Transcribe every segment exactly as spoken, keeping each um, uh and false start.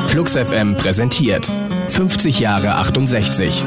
Flux F M präsentiert fünfzig Jahre achtundsechzig.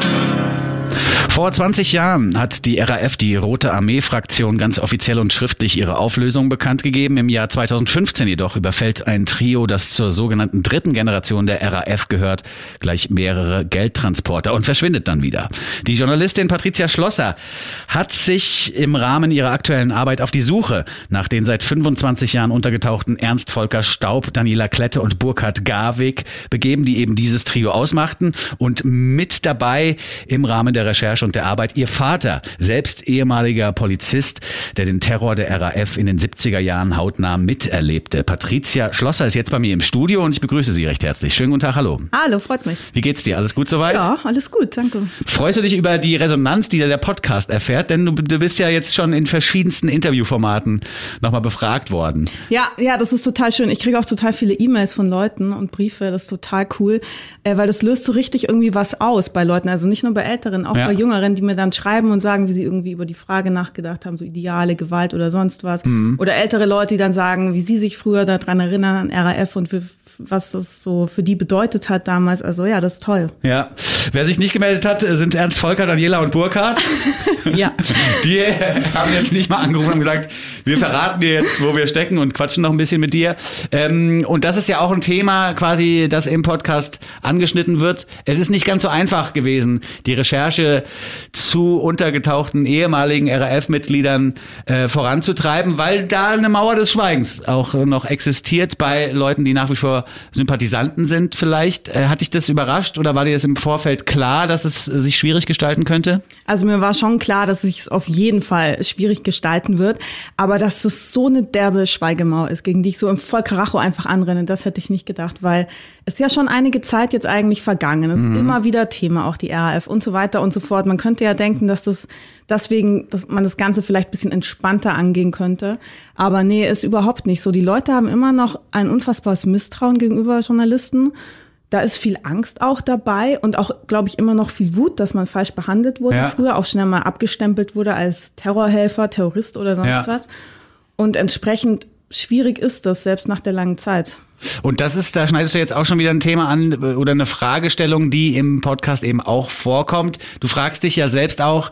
Vor zwanzig Jahren hat die R A F, die Rote Armee-Fraktion, ganz offiziell und schriftlich ihre Auflösung bekannt gegeben. Im Jahr zweitausendfünfzehn jedoch überfällt ein Trio, das zur sogenannten dritten Generation der R A F gehört, gleich mehrere Geldtransporter und verschwindet dann wieder. Die Journalistin Patricia Schlosser hat sich im Rahmen ihrer aktuellen Arbeit auf die Suche nach den seit fünfundzwanzig Jahren untergetauchten Ernst Volker Staub, Daniela Klette und Burkhard Garwig begeben, die eben dieses Trio ausmachten, und mit dabei im Rahmen der Recherche und der Arbeit ihr Vater, selbst ehemaliger Polizist, der den Terror der R A F in den siebziger Jahren hautnah miterlebte. Patricia Schlosser ist jetzt bei mir im Studio und ich begrüße Sie recht herzlich. Schönen guten Tag, hallo. Hallo, freut mich. Wie geht's dir? Alles gut soweit? Ja, alles gut, danke. Freust du dich über die Resonanz, die der Podcast erfährt? Denn du, du bist ja jetzt schon in verschiedensten Interviewformaten nochmal befragt worden. Ja, ja, das ist total schön. Ich kriege auch total viele E-Mails von Leuten und Briefe. Das ist total cool, weil das löst so richtig irgendwie was aus bei Leuten. Also nicht nur bei Älteren, auch ja. bei Jüngeren, die mir dann schreiben und sagen, wie sie irgendwie über die Frage nachgedacht haben, so Ideale, Gewalt oder sonst was. Mhm. Oder ältere Leute, die dann sagen, wie sie sich früher daran erinnern an R A F und für, was das so für die bedeutet hat damals. Also ja, das ist toll. Ja. Wer sich nicht gemeldet hat, sind Ernst Volker, Daniela und Burkhard. Ja. Die haben jetzt nicht mal angerufen und gesagt, wir verraten dir jetzt, wo wir stecken und quatschen noch ein bisschen mit dir. Ähm, und das ist ja auch ein Thema quasi, das im Podcast angeschnitten wird. Es ist nicht ganz so einfach gewesen, die Recherche zu untergetauchten ehemaligen R A F-Mitgliedern äh, voranzutreiben, weil da eine Mauer des Schweigens auch noch existiert bei Leuten, die nach wie vor Sympathisanten sind vielleicht. Äh, hat dich das überrascht oder war dir das im Vorfeld klar, dass es sich schwierig gestalten könnte? Also mir war schon klar, dass es sich auf jeden Fall schwierig gestalten wird, aber dass es so eine derbe Schweigemauer ist, gegen die ich so im Vollkaracho einfach anrenne, das hätte ich nicht gedacht, weil es ja schon einige Zeit jetzt eigentlich vergangen. Es ist mhm. immer wieder Thema, auch die R A F und so weiter und so fort. Man könnte ja denken, dass das deswegen, dass man das Ganze vielleicht ein bisschen entspannter angehen könnte. Aber nee, ist überhaupt nicht so. Die Leute haben immer noch ein unfassbares Misstrauen gegenüber Journalisten. Da ist viel Angst auch dabei und auch, glaube ich, immer noch viel Wut, dass man falsch behandelt wurde. Ja. Früher auch schnell mal abgestempelt wurde als Terrorhelfer, Terrorist oder sonst ja. was. Und entsprechend schwierig ist das, selbst nach der langen Zeit. Und das ist, da schneidest du jetzt auch schon wieder ein Thema an oder eine Fragestellung, die im Podcast eben auch vorkommt. Du fragst dich ja selbst auch,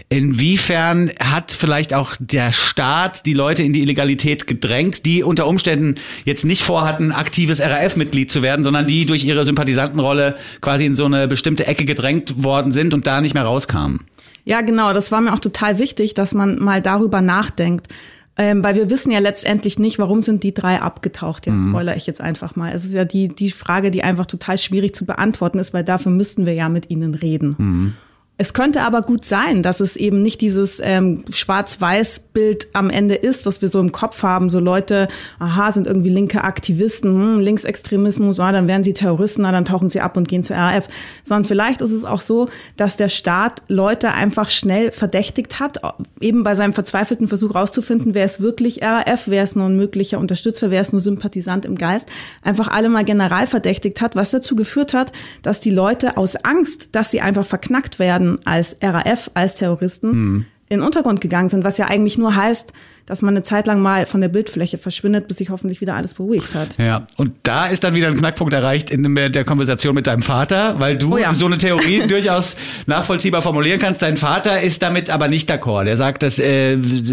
inwiefern hat vielleicht auch der Staat die Leute in die Illegalität gedrängt, die unter Umständen jetzt nicht vorhatten, aktives R A F-Mitglied zu werden, sondern die durch ihre Sympathisantenrolle quasi in so eine bestimmte Ecke gedrängt worden sind und da nicht mehr rauskamen. Ja, genau. Das war mir auch total wichtig, dass man mal darüber nachdenkt. Ähm, weil wir wissen ja letztendlich nicht, warum sind die drei abgetaucht. Jetzt mhm. spoilere ich jetzt einfach mal. Es ist ja die, die Frage, die einfach total schwierig zu beantworten ist, weil dafür müssten wir ja mit ihnen reden. Mhm. Es könnte aber gut sein, dass es eben nicht dieses ähm, Schwarz-Weiß-Bild am Ende ist, das wir so im Kopf haben. So Leute, aha, sind irgendwie linke Aktivisten, hm, Linksextremismus, ah, dann werden sie Terroristen, ah, dann tauchen sie ab und gehen zur R A F. Sondern vielleicht ist es auch so, dass der Staat Leute einfach schnell verdächtigt hat, eben bei seinem verzweifelten Versuch rauszufinden, wer ist wirklich R A F, wer ist nur ein möglicher Unterstützer, wer ist nur Sympathisant im Geist, einfach alle mal general verdächtigt hat, was dazu geführt hat, dass die Leute aus Angst, dass sie einfach verknackt werden, als R A F, als Terroristen, mhm. in den Untergrund gegangen sind, was ja eigentlich nur heißt, dass man eine Zeit lang mal von der Bildfläche verschwindet, bis sich hoffentlich wieder alles beruhigt hat. Ja, und da ist dann wieder ein Knackpunkt erreicht in der Konversation mit deinem Vater, weil du oh ja. so eine Theorie durchaus nachvollziehbar formulieren kannst. Dein Vater ist damit aber nicht d'accord. Der sagt, dass äh,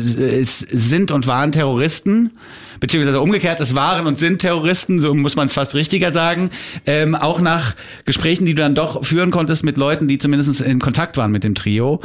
es sind und waren Terroristen, beziehungsweise umgekehrt, es waren und sind Terroristen, so muss man es fast richtiger sagen. Ähm, auch nach Gesprächen, die du dann doch führen konntest mit Leuten, die zumindest in Kontakt waren mit dem Trio.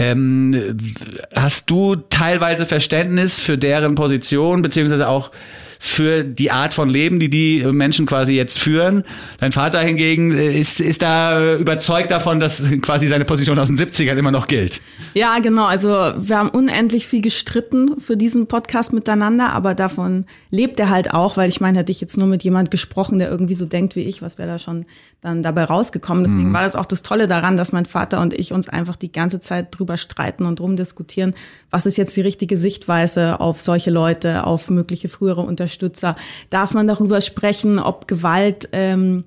Ähm, hast du teilweise Verständnis für deren Position, beziehungsweise auch für die Art von Leben, die die Menschen quasi jetzt führen? Dein Vater hingegen ist, ist da überzeugt davon, dass quasi seine Position aus den siebzigern immer noch gilt. Ja, genau. Also wir haben unendlich viel gestritten für diesen Podcast miteinander, aber davon lebt er halt auch, weil ich meine, hätte ich jetzt nur mit jemand gesprochen, der irgendwie so denkt wie ich, was wäre da schon dann dabei rausgekommen. Deswegen mhm. war das auch das Tolle daran, dass mein Vater und ich uns einfach die ganze Zeit drüber streiten und drum diskutieren, was ist jetzt die richtige Sichtweise auf solche Leute, auf mögliche frühere Unterstützer. Darf man darüber sprechen, ob Gewalt ähm,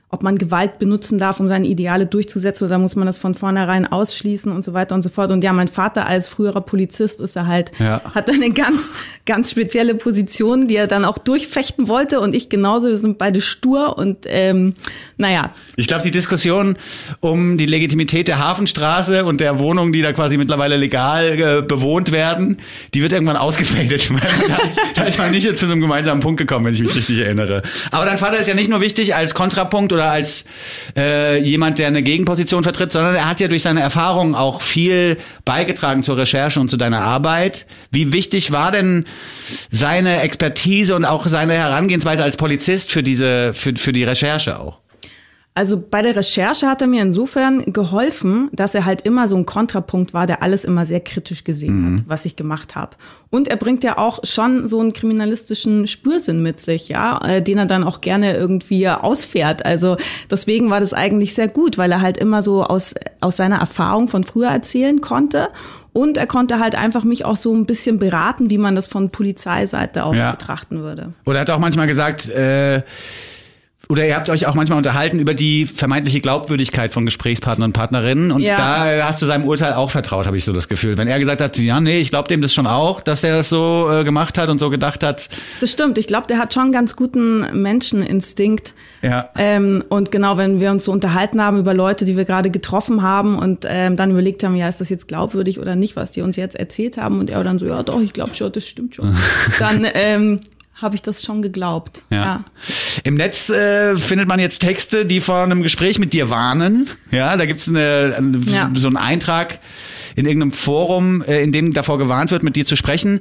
ob man Gewalt benutzen darf, um seine Ideale durchzusetzen, oder muss man das von vornherein ausschließen und so weiter und so fort. Und ja, mein Vater als früherer Polizist ist er halt, ja. hat eine ganz, ganz spezielle Position, die er dann auch durchfechten wollte, und ich genauso. Wir sind beide stur und ähm, naja. Ich glaube, die Diskussion um die Legitimität der Hafenstraße und der Wohnungen, die da quasi mittlerweile legal äh, bewohnt werden, die wird irgendwann ausgefädelt. da, da ist man nicht zu einem gemeinsamen Punkt gekommen, wenn ich mich richtig erinnere. Aber dein Vater ist ja nicht nur wichtig als Kontrapunkt oder als äh, jemand, der eine Gegenposition vertritt, sondern er hat ja durch seine Erfahrungen auch viel beigetragen zur Recherche und zu deiner Arbeit. Wie wichtig war denn seine Expertise und auch seine Herangehensweise als Polizist für diese, für, für die Recherche auch? Also bei der Recherche hat er mir insofern geholfen, dass er halt immer so ein Kontrapunkt war, der alles immer sehr kritisch gesehen mhm. hat, was ich gemacht habe. Und er bringt ja auch schon so einen kriminalistischen Spürsinn mit sich, ja, den er dann auch gerne irgendwie ausfährt. Also deswegen war das eigentlich sehr gut, weil er halt immer so aus aus seiner Erfahrung von früher erzählen konnte. Und er konnte halt einfach mich auch so ein bisschen beraten, wie man das von Polizeiseite aus ja. betrachten würde. Oder er hat auch manchmal gesagt, äh Oder ihr habt euch auch manchmal unterhalten über die vermeintliche Glaubwürdigkeit von Gesprächspartnern und Partnerinnen. Und ja. da hast du seinem Urteil auch vertraut, habe ich so das Gefühl. Wenn er gesagt hat, ja, nee, ich glaube dem das schon auch, dass er das so äh, gemacht hat und so gedacht hat. Das stimmt. Ich glaube, der hat schon einen ganz guten Menscheninstinkt. Ja. Ähm, und genau, wenn wir uns so unterhalten haben über Leute, die wir gerade getroffen haben und ähm, dann überlegt haben, ja, ist das jetzt glaubwürdig oder nicht, was die uns jetzt erzählt haben? Und er dann so, ja doch, ich glaube schon, das stimmt schon. dann ähm, habe ich das schon geglaubt. Ja. ja. Im Netz äh, findet man jetzt Texte, die vor einem Gespräch mit dir warnen. Ja, da gibt's eine, eine, ja. so einen Eintrag in irgendeinem Forum, äh, in dem davor gewarnt wird, mit dir zu sprechen.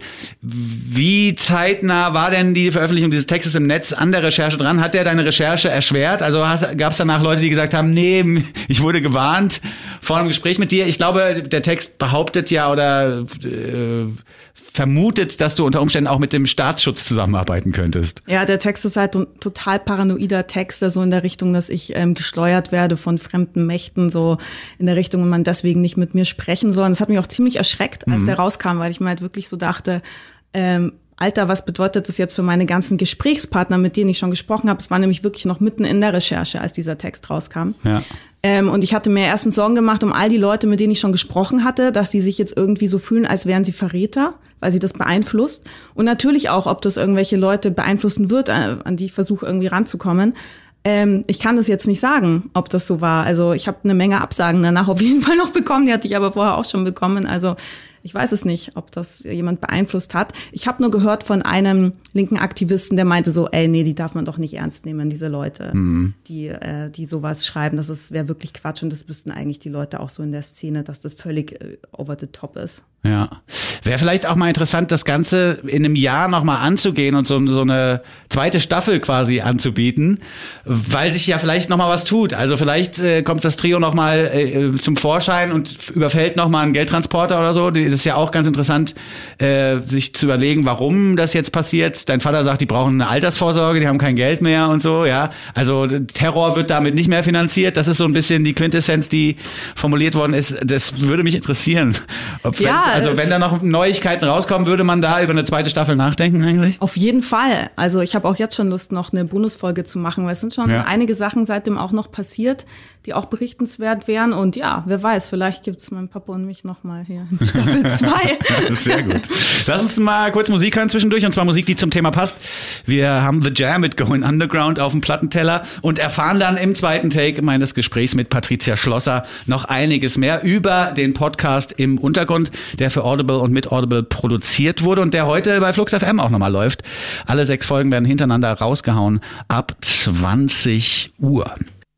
Wie zeitnah war denn die Veröffentlichung dieses Textes im Netz an der Recherche dran? Hat der deine Recherche erschwert? Also gab es danach Leute, die gesagt haben, nee, ich wurde gewarnt vor einem Gespräch mit dir? Ich glaube, der Text behauptet ja oder äh, vermutet, dass du unter Umständen auch mit dem Staatsschutz zusammenarbeiten könntest. Ja, der Text ist halt ein total paranoider Text, so in der Richtung, dass ich ähm, gesteuert werde von fremden Mächten, so in der Richtung, man deswegen nicht mit mir sprechen soll. Und das hat mich auch ziemlich erschreckt, als mhm. der rauskam, weil ich mir halt wirklich so dachte, ähm, Alter, was bedeutet das jetzt für meine ganzen Gesprächspartner, mit denen ich schon gesprochen habe? Es war nämlich wirklich noch mitten in der Recherche, als dieser Text rauskam. Ja. Ähm, und ich hatte mir erstens Sorgen gemacht um all die Leute, mit denen ich schon gesprochen hatte, dass die sich jetzt irgendwie so fühlen, als wären sie Verräter, weil sie das beeinflusst. Und natürlich auch, ob das irgendwelche Leute beeinflussen wird, an die ich versuche irgendwie ranzukommen. Ähm, ich kann das jetzt nicht sagen, ob das so war. Also ich habe eine Menge Absagen danach auf jeden Fall noch bekommen, die hatte ich aber vorher auch schon bekommen. Also ich weiß es nicht, ob das jemand beeinflusst hat. Ich habe nur gehört von einem linken Aktivisten, der meinte so, ey, nee, die darf man doch nicht ernst nehmen, diese Leute, mhm. die äh, die sowas schreiben. Das ist wäre wirklich Quatsch und das wüssten eigentlich die Leute auch so in der Szene, dass das völlig äh, over the top ist. Ja, wäre vielleicht auch mal interessant, das Ganze in einem Jahr nochmal anzugehen und so, so eine zweite Staffel quasi anzubieten, weil sich ja vielleicht nochmal was tut. Also vielleicht äh, kommt das Trio nochmal äh, zum Vorschein und überfällt nochmal einen Geldtransporter oder so. Das ist ja auch ganz interessant, äh, sich zu überlegen, warum das jetzt passiert. Dein Vater sagt, die brauchen eine Altersvorsorge, die haben kein Geld mehr und so. Ja, also Terror wird damit nicht mehr finanziert. Das ist so ein bisschen die Quintessenz, die formuliert worden ist. Das würde mich interessieren. Ob ja, Also wenn da noch Neuigkeiten rauskommen, würde man da über eine zweite Staffel nachdenken eigentlich? Auf jeden Fall. Also ich habe auch jetzt schon Lust, noch eine Bonusfolge zu machen, weil es sind schon ja. einige Sachen seitdem auch noch passiert, die auch berichtenswert wären. Und ja, wer weiß, vielleicht gibt es meinen Papa und mich nochmal hier in Staffel zwei. Sehr gut. Lass uns mal kurz Musik hören zwischendurch, und zwar Musik, die zum Thema passt. Wir haben The Jam mit Going Underground auf dem Plattenteller und erfahren dann im zweiten Take meines Gesprächs mit Patricia Schlosser noch einiges mehr über den Podcast im Untergrund, der für Audible und mit Audible produziert wurde und der heute bei Flux F M auch nochmal läuft. Alle sechs Folgen werden hintereinander rausgehauen ab zwanzig Uhr.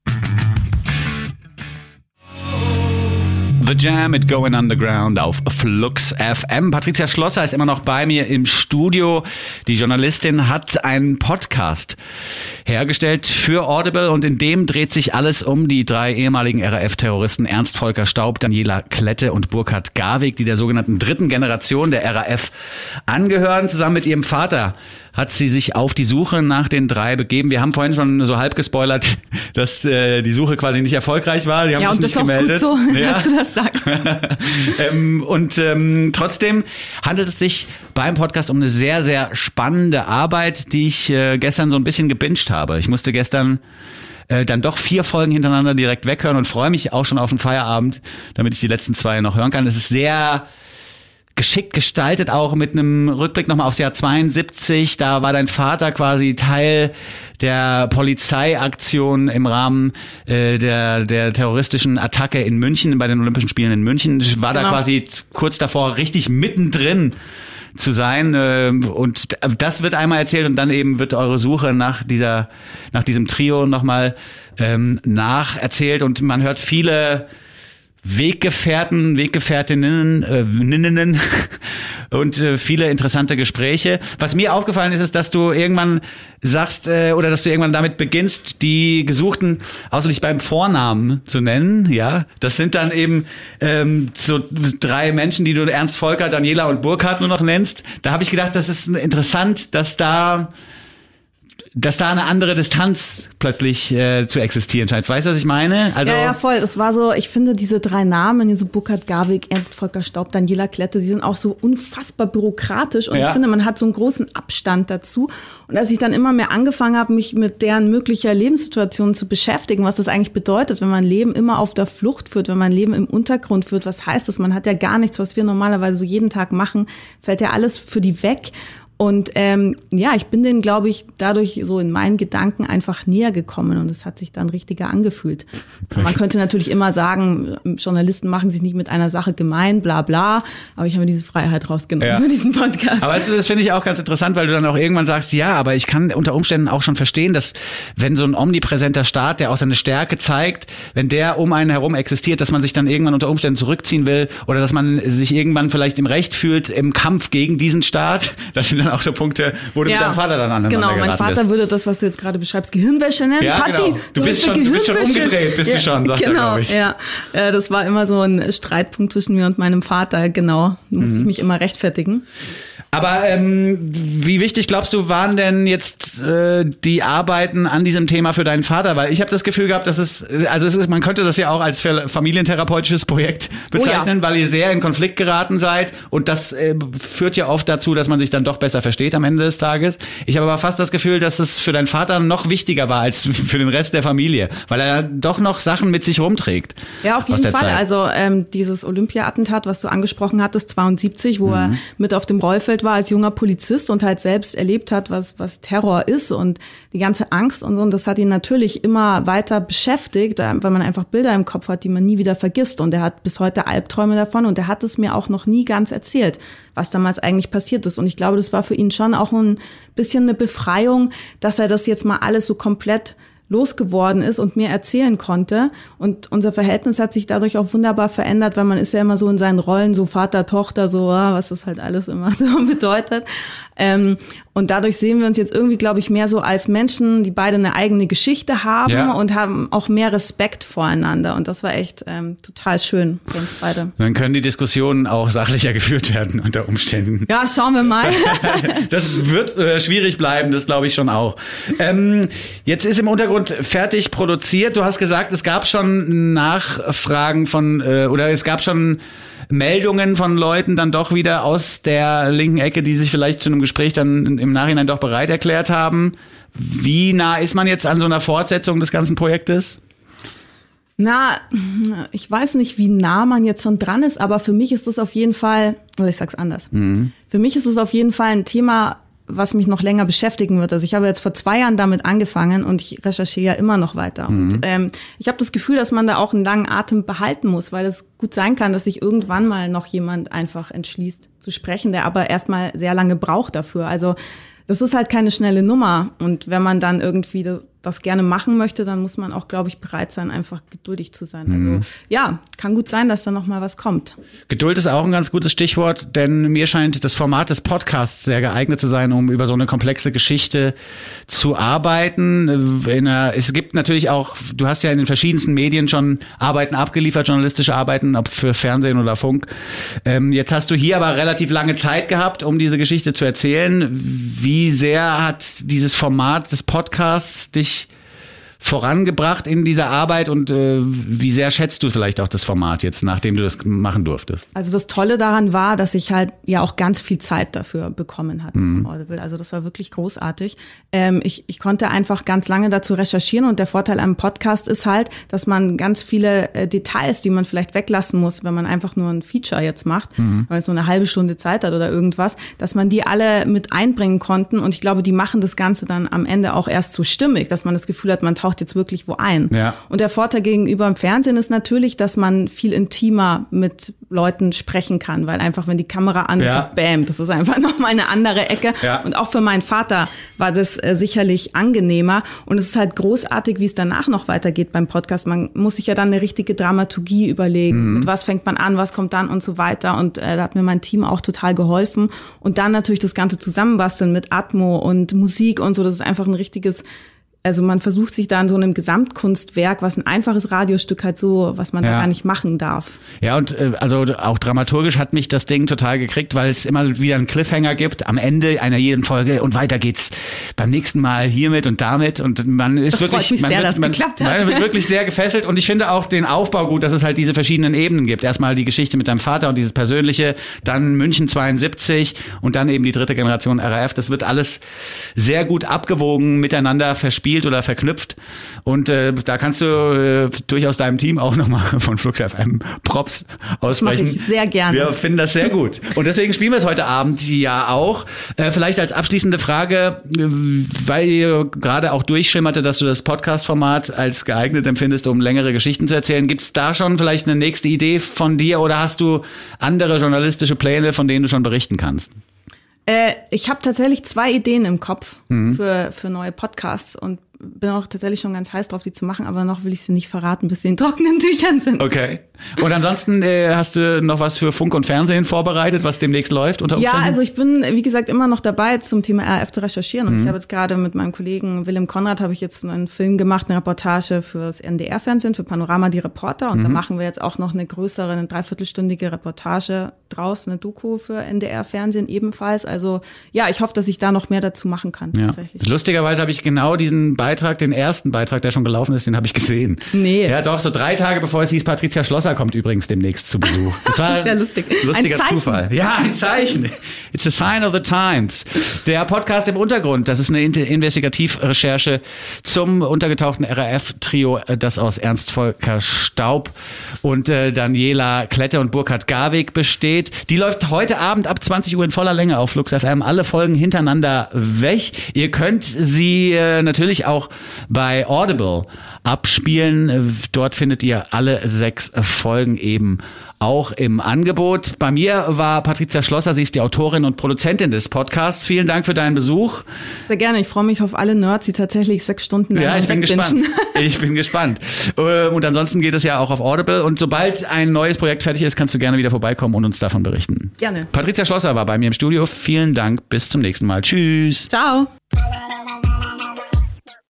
The Jam mit Going Underground auf Flux F M. Patricia Schlosser ist immer noch bei mir im Studio. Die Journalistin hat einen Podcast hergestellt für Audible und in dem dreht sich alles um die drei ehemaligen R A F-Terroristen Ernst Volker Staub, Daniela Klette und Burkhard Garwig, die der sogenannten dritten Generation der R A F angehören. Zusammen mit ihrem Vater hat sie sich auf die Suche nach den drei begeben. Wir haben vorhin schon so halb gespoilert, dass äh, die Suche quasi nicht erfolgreich war. Die haben ja, sich und nicht das gemeldet. Ist auch gut so, ja. dass du das sagst. ähm, und ähm, trotzdem handelt es sich beim Podcast um eine sehr, sehr spannende Arbeit, die ich äh, gestern so ein bisschen gebinged habe. Ich musste gestern äh, dann doch vier Folgen hintereinander direkt weghören und freue mich auch schon auf den Feierabend, damit ich die letzten zwei noch hören kann. Es ist sehr geschickt gestaltet, auch mit einem Rückblick nochmal aufs Jahr zweiundsiebzig. Da war dein Vater quasi Teil der Polizeiaktion im Rahmen äh, der der terroristischen Attacke in München, bei den Olympischen Spielen in München. War genau. da quasi kurz davor richtig mittendrin zu sein, äh, und das wird einmal erzählt und dann eben wird eure Suche nach dieser nach diesem Trio nochmal ähm, nacherzählt und man hört viele Weggefährten, Weggefährtinnen äh, Ninnen, und äh, viele interessante Gespräche. Was mir aufgefallen ist, ist, dass du irgendwann sagst äh, oder dass du irgendwann damit beginnst, die Gesuchten ausschließlich beim Vornamen zu nennen. Ja, das sind dann eben ähm, so drei Menschen, die du Ernst, Volker, Daniela und Burkhard nur noch nennst. Da habe ich gedacht, das ist interessant, dass da dass da eine andere Distanz plötzlich äh, zu existieren scheint. Weißt du, was ich meine? Also ja, ja, voll. Das war so, ich finde diese drei Namen, so Burkhard Garwig, Ernst Volker Staub, Daniela Klette, die sind auch so unfassbar bürokratisch und ja. ich finde, man hat so einen großen Abstand dazu. Und als ich dann immer mehr angefangen habe, mich mit deren möglicher Lebenssituation zu beschäftigen, was das eigentlich bedeutet, wenn man Leben immer auf der Flucht führt, wenn man Leben im Untergrund führt, was heißt das? Man hat ja gar nichts, was wir normalerweise so jeden Tag machen, fällt ja alles für die weg. Und ähm, ja, ich bin denen, glaube ich, dadurch so in meinen Gedanken einfach näher gekommen und es hat sich dann richtiger angefühlt. Man könnte natürlich immer sagen, Journalisten machen sich nicht mit einer Sache gemein, bla bla, aber ich habe mir diese Freiheit rausgenommen ja. für diesen Podcast. Aber weißt du, das finde ich auch ganz interessant, weil du dann auch irgendwann sagst, ja, aber ich kann unter Umständen auch schon verstehen, dass wenn so ein omnipräsenter Staat, der auch seine Stärke zeigt, wenn der um einen herum existiert, dass man sich dann irgendwann unter Umständen zurückziehen will oder dass man sich irgendwann vielleicht im Recht fühlt im Kampf gegen diesen Staat. Das sind auch so Punkte, wo du ja, mit deinem Vater dann aneinander Genau, mein Vater bist. würde das, was du jetzt gerade beschreibst, Gehirnwäsche nennen. Ja, Patti, genau. Du, du, bist schon, du bist schon umgedreht, bist ja, du schon, sagt genau, er, glaube ich. Ja, ja, das war immer so ein Streitpunkt zwischen mir und meinem Vater, genau. Da musste mhm. ich mich immer rechtfertigen. Aber ähm, wie wichtig, glaubst du, waren denn jetzt äh, die Arbeiten an diesem Thema für deinen Vater? Weil ich habe das Gefühl gehabt, dass es, also es ist, man könnte das ja auch als familientherapeutisches Projekt bezeichnen, oh ja. weil ihr sehr in Konflikt geraten seid und das äh, führt ja oft dazu, dass man sich dann doch besser versteht am Ende des Tages. Ich habe aber fast das Gefühl, dass es für deinen Vater noch wichtiger war als für den Rest der Familie, weil er doch noch Sachen mit sich rumträgt. Ja, auf jeden Fall. Zeit. Also ähm, dieses Olympia-Attentat, was du angesprochen hattest, zweiundsiebzig, wo mhm. er mit auf dem Rollfeld war als junger Polizist und halt selbst erlebt hat, was was Terror ist und die ganze Angst und so. Und das hat ihn natürlich immer weiter beschäftigt, weil man einfach Bilder im Kopf hat, die man nie wieder vergisst. Und er hat bis heute Albträume davon und er hat es mir auch noch nie ganz erzählt, was damals eigentlich passiert ist. Und ich glaube, das war für ihn schon auch ein bisschen eine Befreiung, dass er das jetzt mal alles so komplett losgeworden ist und mir erzählen konnte. Und unser Verhältnis hat sich dadurch auch wunderbar verändert, weil man ist ja immer so in seinen Rollen, so Vater, Tochter, so, was das halt alles immer so bedeutet. Ähm, und dadurch sehen wir uns jetzt irgendwie, glaube ich, mehr so als Menschen, die beide eine eigene Geschichte haben ja. und haben auch mehr Respekt voreinander. Und das war echt ähm, total schön für uns beide. Dann können die Diskussionen auch sachlicher geführt werden unter Umständen. Ja, schauen wir mal. Das wird äh, schwierig bleiben, das glaube ich schon auch. Ähm, jetzt ist im Untergrund fertig produziert. Du hast gesagt, es gab schon Nachfragen von, äh, oder es gab schon Meldungen von Leuten dann doch wieder aus der linken Ecke, die sich vielleicht zu einem Gespräch dann im Nachhinein doch bereit erklärt haben. Wie nah ist man jetzt an so einer Fortsetzung des ganzen Projektes? Na, ich weiß nicht, wie nah man jetzt schon dran ist, aber für mich ist das auf jeden Fall, oder ich sag's anders, mhm. für mich ist es auf jeden Fall ein Thema, was mich noch länger beschäftigen wird. Also ich habe jetzt vor zwei Jahren damit angefangen und ich recherchiere ja immer noch weiter. Mhm. Und ähm, ich habe das Gefühl, dass man da auch einen langen Atem behalten muss, weil es gut sein kann, dass sich irgendwann mal noch jemand einfach entschließt zu sprechen, der aber erstmal sehr lange braucht dafür. Also das ist halt keine schnelle Nummer. Und wenn man dann irgendwie das, das gerne machen möchte, dann muss man auch, glaube ich, bereit sein, einfach geduldig zu sein. Mhm. Also ja, kann gut sein, dass da noch mal was kommt. Geduld ist auch ein ganz gutes Stichwort, denn mir scheint das Format des Podcasts sehr geeignet zu sein, um über so eine komplexe Geschichte zu arbeiten. In einer, es gibt natürlich auch, du hast ja in den verschiedensten Medien schon Arbeiten abgeliefert, journalistische Arbeiten, ob für Fernsehen oder Funk. Ähm, jetzt hast du hier aber relativ lange Zeit gehabt, um diese Geschichte zu erzählen. Wie sehr hat dieses Format des Podcasts dich vorangebracht in dieser Arbeit und äh, wie sehr schätzt du vielleicht auch das Format jetzt, nachdem du das machen durftest? Also das Tolle daran war, dass ich halt ja auch ganz viel Zeit dafür bekommen hatte Mhm. vom Audible. Also das war wirklich großartig. Ähm, ich, ich konnte einfach ganz lange dazu recherchieren und der Vorteil am Podcast ist halt, dass man ganz viele äh, Details, die man vielleicht weglassen muss, wenn man einfach nur ein Feature jetzt macht, mhm. weil es so eine halbe Stunde Zeit hat oder irgendwas, dass man die alle mit einbringen konnten und ich glaube, die machen das Ganze dann am Ende auch erst so stimmig, dass man das Gefühl hat, man taucht jetzt wirklich wo ein. Ja. Und der Vorteil gegenüber dem Fernsehen ist natürlich, dass man viel intimer mit Leuten sprechen kann, weil einfach, wenn die Kamera an ist, Ja. bam, das ist einfach nochmal eine andere Ecke. Ja. Und auch für meinen Vater war das äh, sicherlich angenehmer. Und es ist halt großartig, wie es danach noch weitergeht beim Podcast. Man muss sich ja dann eine richtige Dramaturgie überlegen. Mhm. Mit was fängt man an, was kommt dann und so weiter. Und äh, da hat mir mein Team auch total geholfen. Und dann natürlich das Ganze zusammenbasteln mit Atmo und Musik und so. Das ist einfach ein richtiges, also man versucht sich da in so einem Gesamtkunstwerk, was ein einfaches Radiostück halt so, was man Ja. da gar nicht machen darf. Ja, und äh, also auch dramaturgisch hat mich das Ding total gekriegt, weil es immer wieder einen Cliffhanger gibt am Ende einer jeden Folge und weiter geht's beim nächsten Mal hiermit und damit und man ist Das wirklich freut mich man sehr, wird, dass es man, geklappt hat. man wird wirklich sehr gefesselt und ich finde auch den Aufbau gut, dass es halt diese verschiedenen Ebenen gibt. Erstmal die Geschichte mit deinem Vater und dieses Persönliche, dann München zweiundsiebzig und dann eben die dritte Generation R A F. Das wird alles sehr gut abgewogen, miteinander verspielt oder verknüpft. Und äh, da kannst du äh, durchaus deinem Team auch nochmal von Flux F M Props aussprechen. Das mache ich sehr gerne. Wir finden das sehr gut. Und deswegen spielen wir es heute Abend ja auch. Äh, vielleicht als abschließende Frage, äh, weil ihr gerade auch durchschimmerte, dass du das Podcast-Format als geeignet empfindest, um längere Geschichten zu erzählen. Gibt es da schon vielleicht eine nächste Idee von dir oder hast du andere journalistische Pläne, von denen du schon berichten kannst? Äh, ich habe tatsächlich zwei Ideen im Kopf Mhm. für, für neue Podcasts und bin auch tatsächlich schon ganz heiß drauf, die zu machen, aber noch will ich sie nicht verraten, bis sie in trockenen Tüchern sind. Okay. Und ansonsten äh, hast du noch was für Funk und Fernsehen vorbereitet, was demnächst läuft unter Ja, Umständen? also ich bin, wie gesagt, immer noch dabei, zum Thema R A F zu recherchieren. Und Mhm. ich habe jetzt gerade mit meinem Kollegen Willem Konrad habe ich jetzt einen Film gemacht, eine Reportage fürs N D R-Fernsehen, für Panorama die Reporter. Und Mhm. da machen wir jetzt auch noch eine größere, eine dreiviertelstündige Reportage draus, eine Doku für N D R-Fernsehen ebenfalls. Also ja, ich hoffe, dass ich da noch mehr dazu machen kann, Ja. tatsächlich. Lustigerweise habe ich genau diesen Beitrag, den ersten Beitrag, der schon gelaufen ist, den habe ich gesehen. Nee. Ja, doch, so drei Tage bevor es hieß, Patricia Schlosser kommt übrigens demnächst zu Besuch. Das war Das ist ja lustig. ein lustiger Ein Zeichen. Zufall. Ja, ein Zeichen. It's a sign of the times. Der Podcast im Untergrund, das ist eine Investigativrecherche zum untergetauchten R A F-Trio, das aus Ernst Volker Staub und äh, Daniela Klette und Burkhard Garwig besteht. Die läuft heute Abend ab zwanzig Uhr in voller Länge auf Flux F M. Alle Folgen hintereinander weg. Ihr könnt sie äh, natürlich auch bei Audible abspielen. Dort findet ihr alle sechs Folgen eben auch im Angebot. Bei mir war Patricia Schlosser, sie ist die Autorin und Produzentin des Podcasts. Vielen Dank für deinen Besuch. Sehr gerne. Ich freue mich auf alle Nerds, die tatsächlich sechs Stunden lang Ja, ich bin wegbingen. gespannt. Ich bin gespannt. Und ansonsten geht es ja auch auf Audible. Und sobald ein neues Projekt fertig ist, kannst du gerne wieder vorbeikommen und uns davon berichten. Gerne. Patricia Schlosser war bei mir im Studio. Vielen Dank. Bis zum nächsten Mal. Tschüss. Ciao.